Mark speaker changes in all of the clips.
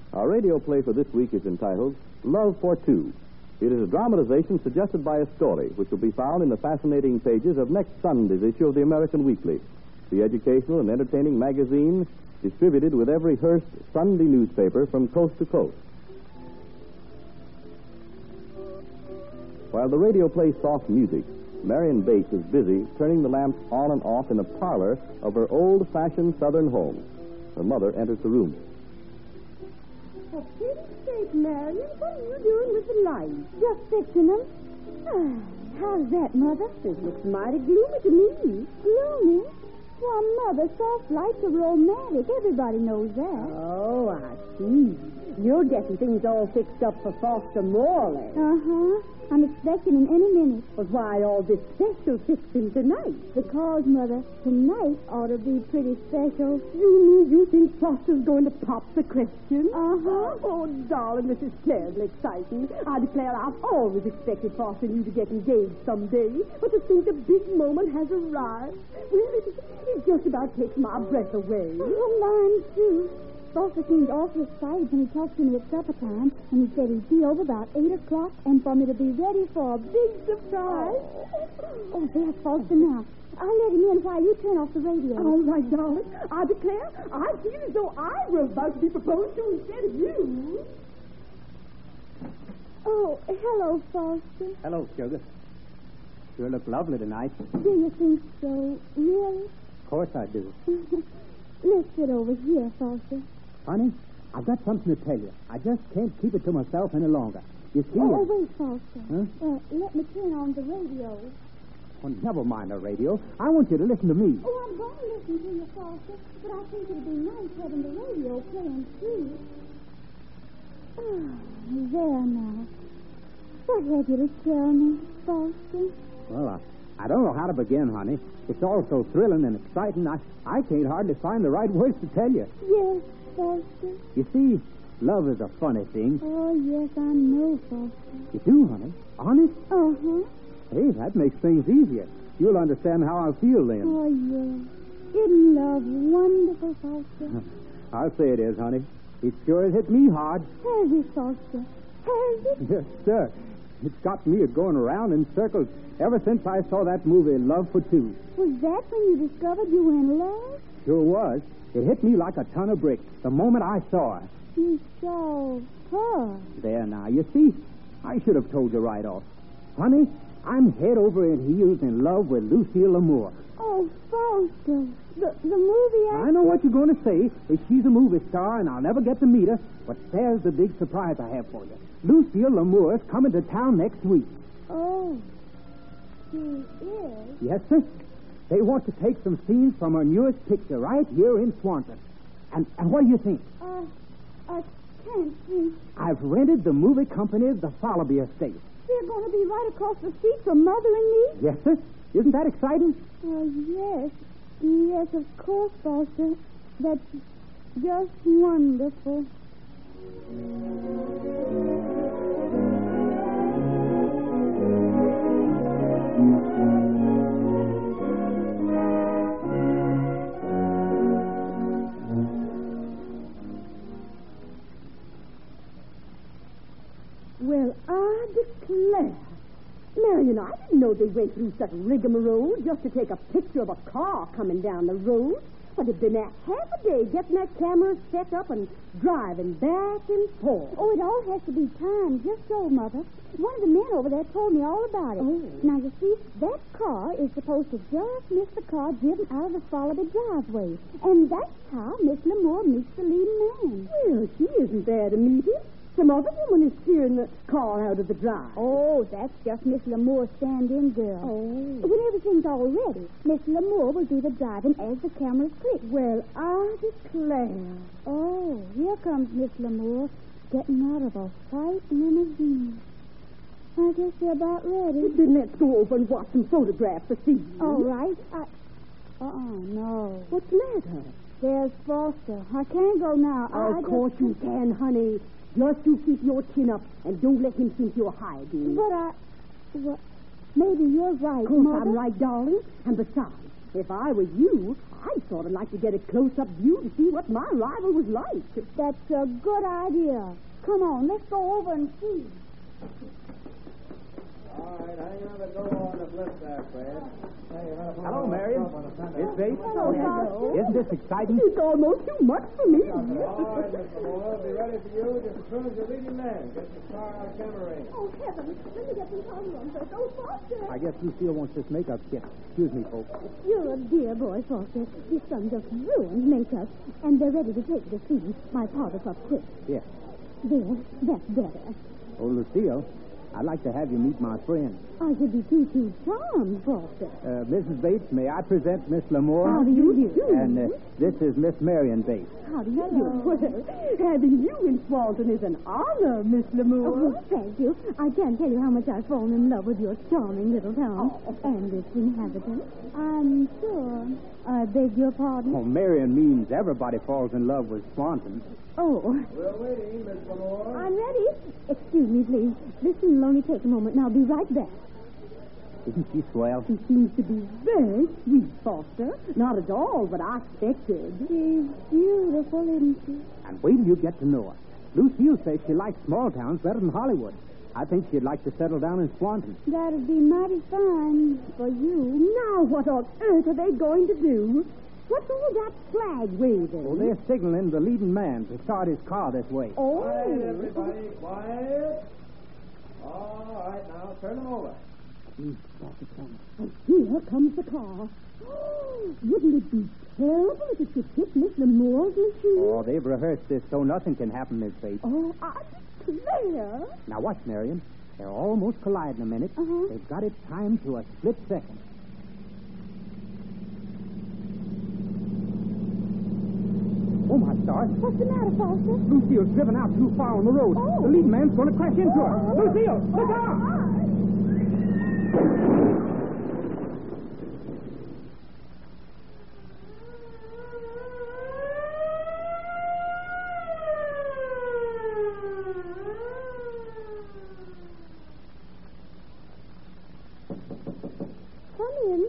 Speaker 1: Our radio play for this week is entitled Love for Two. It is a dramatization suggested by a story, which will be found in the fascinating pages of next Sunday's issue of the American Weekly, the educational and entertaining magazine distributed with every Hearst Sunday newspaper from coast to coast. While the radio plays soft music, Marion Bates is busy turning the lamps on and off in the parlor of her old-fashioned southern home. Her mother enters the room.
Speaker 2: For pity's sake, Marion, what are you doing with the lights? Just fixing them. How's that, Mother? It looks mighty gloomy to me. Gloomy? Why, Mother, soft lights are romantic. Everybody knows that. Oh, I see. You're getting things all fixed up for Foster Morley. Uh-huh. I'm expecting him any minute. But why all this special fixing tonight? Because, Mother, tonight ought to be pretty special. You think Foster's going to pop the question? Uh-huh. Oh, darling, this is terribly exciting. I declare I've always expected Foster and you to get engaged someday. But to think the big moment has arrived, well, it just about takes my breath away. Oh, mine, too. Foster seemed awfully excited when he talked to me at supper time, and he said he'd be over about 8 o'clock and for me to be ready for a big surprise. Oh, there's Foster now. I'll let him in while you turn off the radio. All right, darling. I declare, I feel as though I were about to be proposed to instead of you. Oh, hello, Foster.
Speaker 3: Hello, Sugar. Sure look lovely tonight.
Speaker 2: Do you think so? Really?
Speaker 3: Of course I do.
Speaker 2: Let's sit over here, Foster.
Speaker 3: Honey, I've got something to tell you. I just can't keep it to myself any longer. You see...
Speaker 2: Oh, wait, Foster.
Speaker 3: Huh?
Speaker 2: Let me turn on the radio.
Speaker 3: Oh, never mind the radio. I want you to listen to me.
Speaker 2: Oh, I'm going to listen to you, Foster, but I think it'd be nice having the radio playing too. Oh, there now. What have you to tell me, Foster?
Speaker 3: Well, I don't know how to begin, honey. It's all so thrilling and exciting, I can't hardly find the right words to tell you.
Speaker 2: Yes, Foster.
Speaker 3: You see, love is a funny thing.
Speaker 2: Oh, yes, I know, Foster.
Speaker 3: You do, honey? Honest?
Speaker 2: Uh-huh.
Speaker 3: Hey, that makes things easier. You'll understand how I feel then.
Speaker 2: Oh, yes. Isn't love wonderful, Foster?
Speaker 3: I'll say it is, honey. It sure has hit me hard.
Speaker 2: Has it, Foster? Has it?
Speaker 3: Yes, sir. It's got me going around in circles ever since I saw that movie, Love for Two.
Speaker 2: Was that when you discovered you were in love?
Speaker 3: Sure was. It hit me like a ton of bricks the moment I saw her.
Speaker 2: You saw her?
Speaker 3: There now, you see, I should have told you right off. Honey, I'm head over heels in love with Lucille Amour.
Speaker 2: Oh, Foster, the movie actress?
Speaker 3: I know what you're going to say, is she's a movie star and I'll never get to meet her, but there's the big surprise I have for you. Lucille Amour's coming to town next week.
Speaker 2: Oh, she is?
Speaker 3: Yes, sir. They want to take some scenes from her newest picture right here in Swanson. And what do you think?
Speaker 2: I can't think.
Speaker 3: I've rented the movie company the Fallowby Estate.
Speaker 2: They're going to be right across the street from Mother and me?
Speaker 3: Yes, sir. Isn't that exciting?
Speaker 2: Yes. Yes, of course, Foster. That's just wonderful. Well, I declare. Marion, I didn't know they went through such rigmarole just to take a picture of a car coming down the road. But they've been at half a day getting that camera set up and driving back and forth. Oh, it all has to be timed just so, Mother. One of the men over there told me all about it. Oh. Now, you see, that car is supposed to just miss the car driven out of the Fallowby driveway. And that's how Miss Lamore meets the leading man. Well, she isn't there to meet him. Some other woman is steering the car out of the drive. Oh, that's just Miss Lamore's stand-in girl. Oh. When everything's all ready, Miss Lamore will do the driving as the cameras click. Well, I declare. Oh, here comes Miss Lamore getting out of a white limousine. I guess you're about ready. Then let's go over and watch some photographs this evening. All right. No. What's the matter? There's Foster. I can't go now. Of course you can, honey. Just you keep your chin up and don't let him think you're hiding. But maybe you're right, Mother. I'm right, darling. And besides, If I were you, I'd sort of like to get a close-up view to see what my rival was like.
Speaker 4: That's a good idea. Come on, let's go over and see.
Speaker 5: All right, hang on the door on the flip there, Fred.
Speaker 3: Hello, Marion. It's Bates.
Speaker 4: Hello, Foster.
Speaker 3: Isn't this exciting?
Speaker 2: It's almost too much for me.
Speaker 5: All right, Mr. Moore, be ready for you just as soon as you're leading man. Get the star out of camera range.
Speaker 4: Oh, heavens. Let me get some powder on first. Oh, Foster.
Speaker 3: I guess Lucille wants this makeup kit. Excuse me, folks.
Speaker 4: You're a dear boy, Foster. Your son just ruined makeup. And they're ready to take the scene. My powder's up quick.
Speaker 3: Yes.
Speaker 4: There, that's better.
Speaker 3: Oh, Lucille, I'd like to have you meet my friend.
Speaker 4: I should be too charmed, Foster.
Speaker 3: Mrs. Bates, may I present Miss Lamore?
Speaker 4: How do you do?
Speaker 3: And this is Miss Marion Bates.
Speaker 4: How do you do?
Speaker 2: Well, having you in Swanton is an honor, Miss Lamore.
Speaker 4: Oh, thank you. I can't tell you how much I've fallen in love with your charming little town and its inhabitants. I'm sure. I beg your pardon?
Speaker 3: Oh, Marion means everybody falls in love with Swanton.
Speaker 4: Oh,
Speaker 5: We're waiting, Miss Lamore.
Speaker 4: I'm ready. Excuse me, please. This will only take a moment, and I'll be right back.
Speaker 3: Isn't she swell?
Speaker 2: She seems to be very sweet, Foster. Not at all what I expected.
Speaker 4: She's beautiful, isn't she?
Speaker 3: And wait till you get to know her. Lucille says she likes small towns better than Hollywood. I think she'd like to settle down in Swanton.
Speaker 4: That'd be mighty fine for you.
Speaker 2: Now, what on earth are they going to do? What's all that flag waving?
Speaker 3: Oh, they're signaling the leading man to start his car this way.
Speaker 2: Oh.
Speaker 5: Quiet, everybody, quiet. All right, now, turn them over.
Speaker 2: And here comes the car. Wouldn't it be terrible if it should hit Miss Lamore's machine?
Speaker 3: Oh, they've rehearsed this so nothing can happen, Miss Bates.
Speaker 2: Oh, I declare.
Speaker 3: Now watch, Marion. They're almost colliding a minute.
Speaker 4: Uh-huh.
Speaker 3: They've got it timed to a split second. Oh, my stars.
Speaker 4: What's the matter, Foster?
Speaker 3: Lucille's driven out too far on the road.
Speaker 4: Oh.
Speaker 3: The lead man's going to crash into her. Lucille, look out!
Speaker 4: Come in.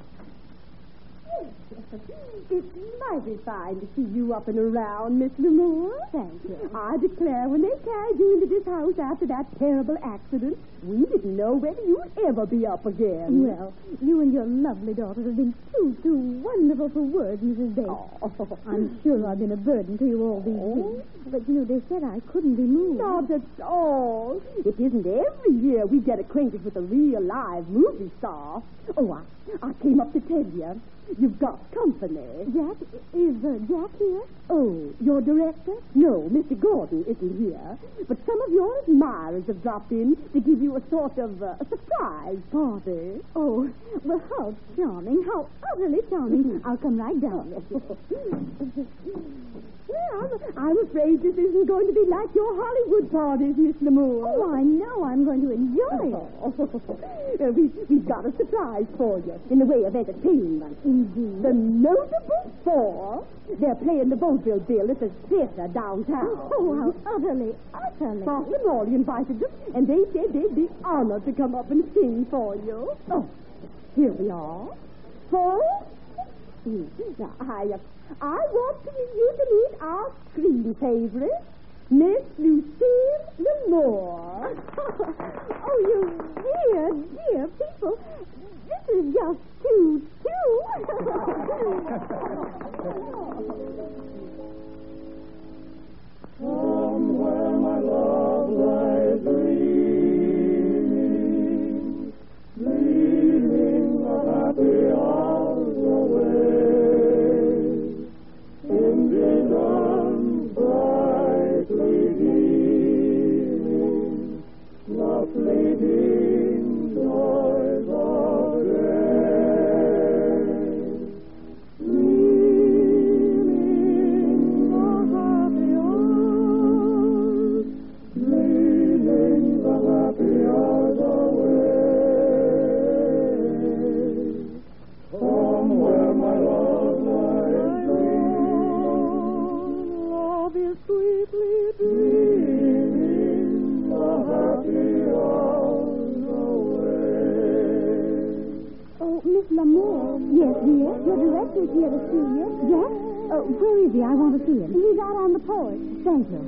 Speaker 2: It's mighty fine to see you up and around, Miss Lamore.
Speaker 4: Thank you.
Speaker 2: I declare, when they carried you into this house after that terrible accident, we didn't know whether you'd ever be up again.
Speaker 4: Well, you and your lovely daughter have been too wonderful for words, Mrs. Bates.
Speaker 2: Oh.
Speaker 4: I'm sure I've been a burden to you all these years. But, they said I couldn't be moved.
Speaker 2: Not at all. It isn't every year we get acquainted with a real live movie star. Oh, I came up to tell you. You've got company.
Speaker 4: Jack? Is Jack here?
Speaker 2: Oh, your director? No, Mr. Gordon isn't here. But some of your admirers have dropped in to give you a sort of a surprise party.
Speaker 4: Oh, well, how charming. How utterly charming. I'll come right down.
Speaker 2: Well, I'm afraid this isn't going to be like your Hollywood parties, Miss Lamore.
Speaker 4: Oh, I know. I'm going to enjoy it.
Speaker 2: We've got a surprise for you in the way of entertainment.
Speaker 4: Indeed.
Speaker 2: The Notable Four. They're playing the vaudeville bill at the theater downtown.
Speaker 4: Oh, how utterly.
Speaker 2: Foster and Morley invited them, and they said they'd be honored to come up and sing for you. Oh, here we are. 4, 6. Now, I want you to meet our screen favorite, Miss Lucille Lamore.
Speaker 4: Oh, you dear people. This is just too.
Speaker 5: Somewhere my love lies dreaming, leaving the happy hours away, in visions brightly beaming, the fleeting joys of day, leaving the happy hours, leaving the happy hours away. Somewhere my love lies dreaming, love is sweetly dreaming, the happy hours away.
Speaker 4: Oh, Miss
Speaker 2: Lamour.
Speaker 4: Yes, dear?
Speaker 2: Your director's here to see you.
Speaker 4: Jack? Where is he? I want to see him.
Speaker 2: He's out on the porch.
Speaker 4: Thank you.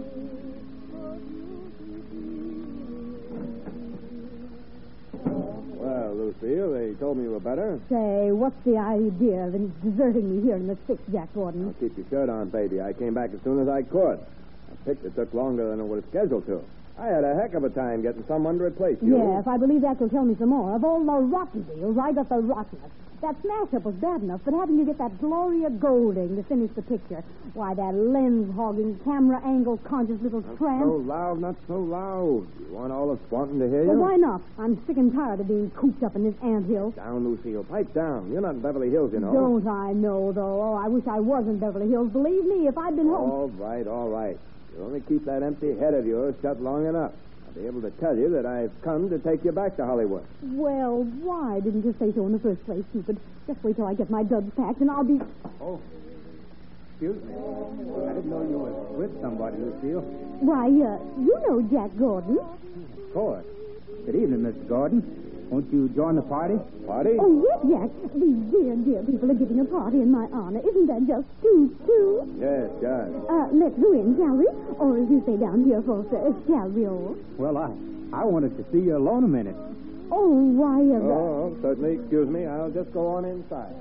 Speaker 5: Well, Lucille, they told me you were better.
Speaker 4: Say, what's the idea of deserting me here in the six, Jack Gordon?
Speaker 5: Keep your shirt on, baby. I came back as soon as I could. A picture took longer than it was scheduled to. I had a heck of a time getting someone to replace you.
Speaker 4: Yes, I believe that will tell me some more. Of all the rotten deals, I got the rottenest. That smash-up was bad enough, but having to get that Gloria Golding to finish the picture, why, that lens-hogging, camera-angle-conscious little tramp.
Speaker 5: So loud, not so loud. You want all of Swanton to hear you?
Speaker 4: Well, why not? I'm sick and tired of being cooped up in this anthill.
Speaker 5: Down, Lucille. Pipe down. You're not in Beverly Hills, you know.
Speaker 4: Don't I know, though? Oh, I wish I was in Beverly Hills. Believe me, if I'd been home...
Speaker 5: All right, all right. You only keep that empty head of yours shut long enough. I'll be able to tell you that I've come to take you back to Hollywood.
Speaker 4: Well, why didn't you say so in the first place, stupid? Just wait till I get my duds packed and I'll be...
Speaker 3: Oh, excuse me. I didn't know you were with somebody, Lucille.
Speaker 4: Why, you know Jack Gordon.
Speaker 3: Of course. Good evening, Mr. Gordon. Won't you join the party?
Speaker 5: Party?
Speaker 4: Oh, yes, Jack. These dear, dear people are giving a party in my honor. Isn't that just too?
Speaker 5: Yes, John.
Speaker 4: Let's go in, shall we? Or as you say down here, Foster, shall we all?
Speaker 3: Well, I wanted to see you alone a minute.
Speaker 4: Oh, why,
Speaker 5: Oh, certainly. Excuse me. I'll just go on inside.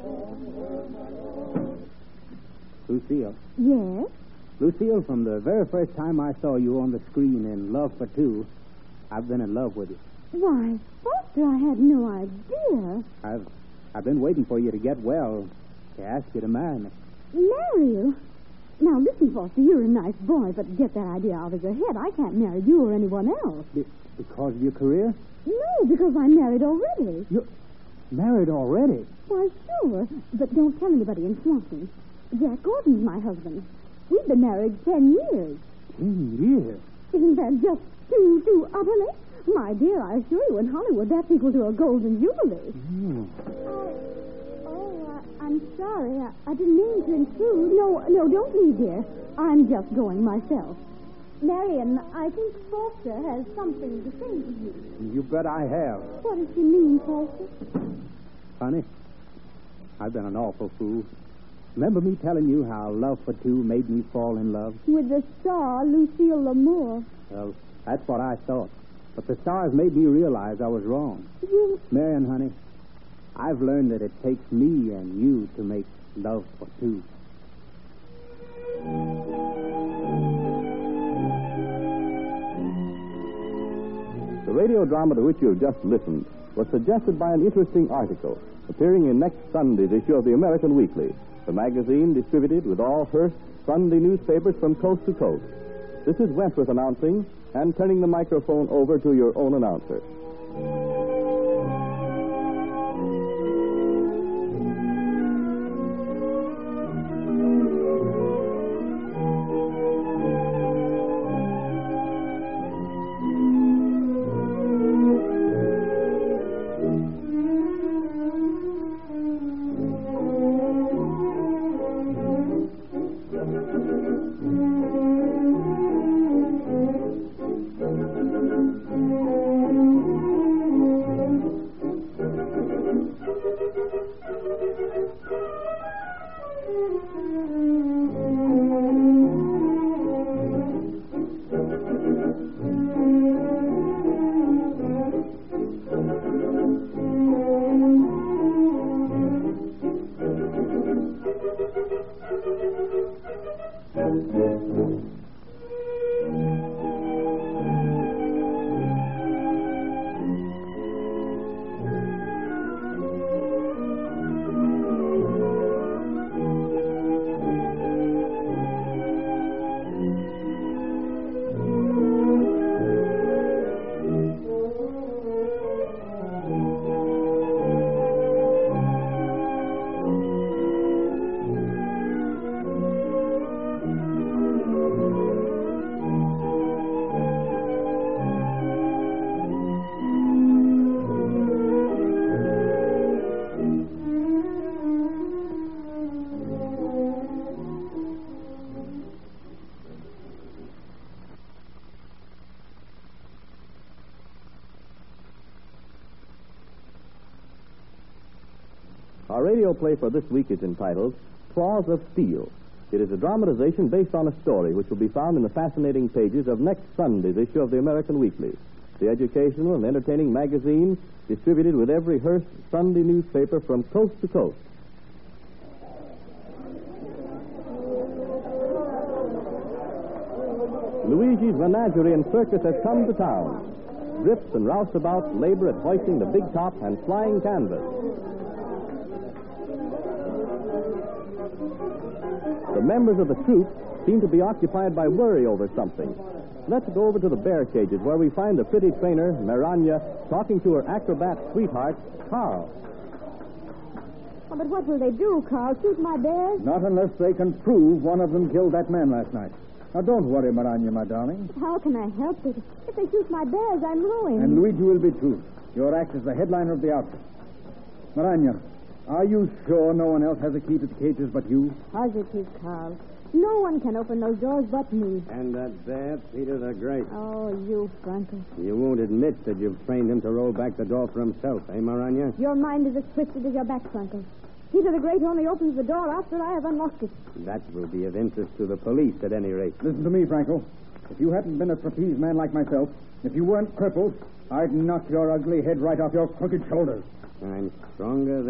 Speaker 3: Lucille.
Speaker 4: Yes?
Speaker 3: Lucille, from the very first time I saw you on the screen in Love for Two, I've been in love with you.
Speaker 4: Why, Foster, I had no idea.
Speaker 3: I've been waiting for you to get well to ask you to marry me.
Speaker 4: Marry you? Now, listen, Foster, you're a nice boy, but get that idea out of your head. I can't marry you or anyone else.
Speaker 3: Because of your career?
Speaker 4: No, because I'm married already.
Speaker 3: You're married already?
Speaker 4: Why, sure, but don't tell anybody in Swanton. Jack Gordon's my husband. We've been married 10 years.
Speaker 3: 10 years?
Speaker 4: Isn't that just too utterly? My dear, I assure you, in Hollywood, that's equal to a golden jubilee. I'm sorry. I didn't mean to intrude. No, don't leave, dear. I'm just going myself. Marion, I think Foster has something to say to you.
Speaker 3: You bet I have.
Speaker 4: What does she mean, Foster?
Speaker 3: Honey, I've been an awful fool. Remember me telling you how Love for Two made me fall in love?
Speaker 4: With the star, Lucille Lamour.
Speaker 3: Well, that's what I thought. But the stars made me realize I was wrong. Marion, honey, I've learned that it takes me and you to make Love for Two.
Speaker 1: The radio drama to which you have just listened was suggested by an interesting article appearing in next Sunday's issue of the American Weekly, the magazine distributed with all Hearst Sunday newspapers from coast to coast. This is Wentworth announcing and turning the microphone over to your own announcer. Our radio play for this week is entitled Claws of Steel. It is a dramatization based on a story which will be found in the fascinating pages of next Sunday's issue of the American Weekly, the educational and entertaining magazine distributed with every Hearst Sunday newspaper from coast to coast. Luigi's Menagerie and Circus has come to town. Drips and roustabouts labor at hoisting the big top and flying canvas. The members of the troupe seem to be occupied by worry over something. Let's go over to the bear cages where we find the pretty trainer, Maranya, talking to her acrobat sweetheart, Carl.
Speaker 4: Oh, but what will they do, Carl? Shoot my bears?
Speaker 3: Not unless they can prove one of them killed that man last night. Now, don't worry, Maranya, my darling.
Speaker 4: How can I help it? If they shoot my bears, I'm ruined.
Speaker 3: And Luigi will be too. Your act is the headliner of the outfit. Maranya, are you sure no one else has a key to the cages but you?
Speaker 4: Positive, Carl. No one can open those doors but me.
Speaker 3: And that bear, Peter the Great.
Speaker 4: Oh, you, Frankel.
Speaker 3: You won't admit that you've trained him to roll back the door for himself, eh, Maranya?
Speaker 4: Your mind is as twisted as your back, Frankel. Peter the Great only opens the door after I have unlocked it.
Speaker 3: That will be of interest to the police, at any rate. Listen to me, Frankel. If you hadn't been a trapeze man like myself, if you weren't crippled, I'd knock your ugly head right off your crooked shoulders. I'm stronger than